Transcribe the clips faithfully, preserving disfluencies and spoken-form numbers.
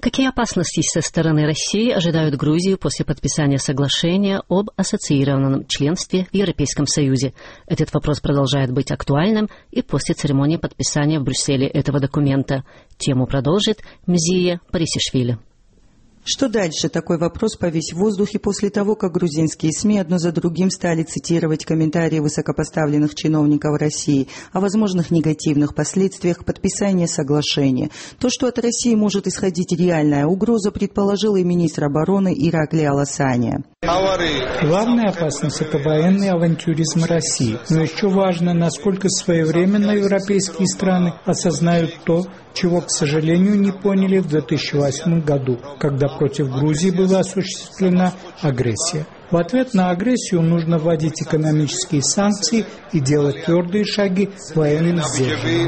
Какие опасности со стороны России ожидают Грузию после подписания соглашения об ассоциированном членстве в Европейском Союзе? Этот вопрос продолжает быть актуальным и после церемонии подписания в Брюсселе этого документа. Тему продолжит Мзия Парисишвили. Что дальше? Такой вопрос повис в воздухе после того, как грузинские СМИ одно за другим стали цитировать комментарии высокопоставленных чиновников России о возможных негативных последствиях подписания соглашения. То, что от России может исходить реальная угроза, предположил и министр обороны Ираклий Аласания. Главная опасность – это военный авантюризм России. Но еще важно, насколько своевременно европейские страны осознают то, чего, к сожалению, не поняли в две тысячи восьмом году, когда против Грузии была осуществлена агрессия. В ответ на агрессию нужно вводить экономические санкции и делать твердые шаги к военным сдерживаниям.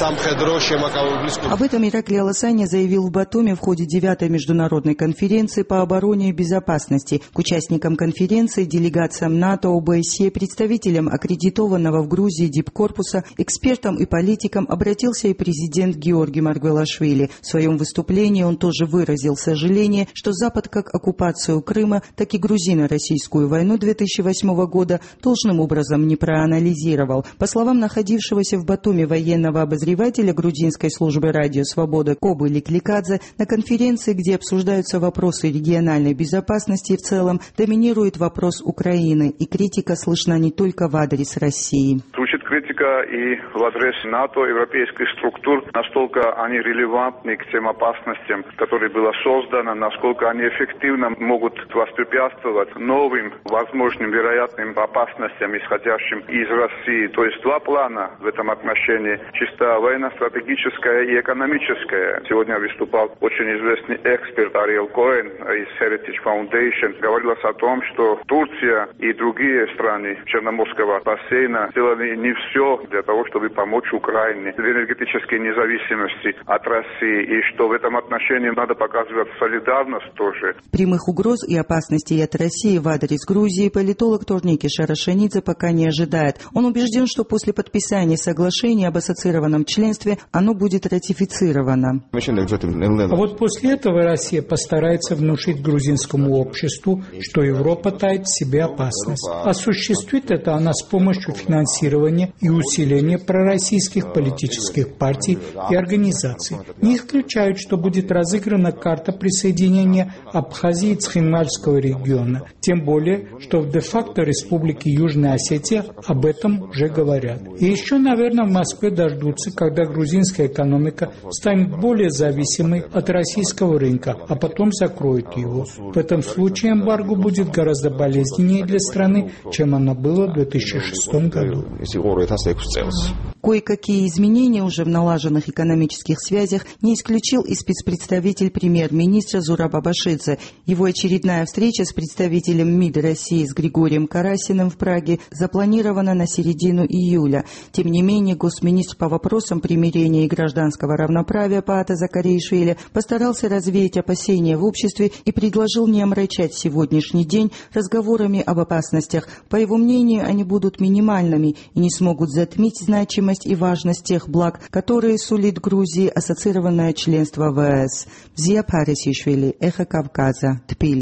Об этом Ираклий Аласания заявил в Батуми в ходе девятой международной конференции по обороне и безопасности. К участникам конференции, делегациям НАТО, ОБСЕ, представителям аккредитованного в Грузии дипкорпуса, экспертам и политикам обратился и президент Георгий Маргвелашвили. В своем выступлении он тоже выразил сожаление, что Запад как оккупацию Крыма, так и грузино-российскую Российскую войну две тысячи восьмого года должным образом не проанализировал. По словам находившегося в Батуми военного обозревателя грузинской службы радио «Свобода» Кобы Ликликадзе, на конференции, где обсуждаются вопросы региональной безопасности в целом, доминирует вопрос Украины, и критика слышна не только в адрес России. Звучит критика и в адрес НАТО, европейских структур, настолько они релевантны к тем опасностям, которые были созданы, насколько они эффективно могут воспрепятствовать новым возможным вероятным опасностям, исходящим из России. То есть два плана в этом отношении. Чисто военно-стратегическое и экономическое. Сегодня выступал очень известный эксперт Ариэл Коэн из Heritage Foundation. Говорилось о том, что Турция и другие страны Черноморского бассейна сделали не все для того, чтобы помочь Украине в энергетической независимости от России. И что в этом отношении надо показывать солидарность тоже. Прямых угроз и опасностей от России в адрес Грузии политолог Торники Шарашанидзе пока не ожидает. Он убежден, что после подписания соглашения об ассоциированном членстве оно будет ратифицировано. А вот после этого Россия постарается внушить грузинскому обществу, что Европа тает в себе опасность. Осуществит это она с помощью финансирования и усиления пророссийских политических партий и организаций. Не исключают, что будет разыграна карта присоединения Абхазии и Цхинвальского региона. Тем более, что в де-факто Республике Южная Осетия об этом уже говорят. И еще, наверное, в Москве дождутся, когда грузинская экономика станет более зависимой от российского рынка, а потом закроют его. В этом случае эмбарго будет гораздо болезненнее для страны, чем оно было в две тысячи шестом году. Кое-какие изменения уже в налаженных экономических связях не исключил и спецпредставитель премьер-министра Зураб Абашидзе. Его очередная встреча с представителем МИД России с Григорием Карасиным в Праге запланирована на середину июля. Тем не менее, госминистр по вопросам примирения и гражданского равноправия Паата Закаришвили постарался развеять опасения в обществе и предложил не омрачать сегодняшний день разговорами об опасностях. По его мнению, они будут минимальными и не смогут затмить значимость и важность тех благ, которые сулит Грузии ассоциированное членство в ЕС. Мзия Парисишвили, Эхо Кавказа, Тбилиси.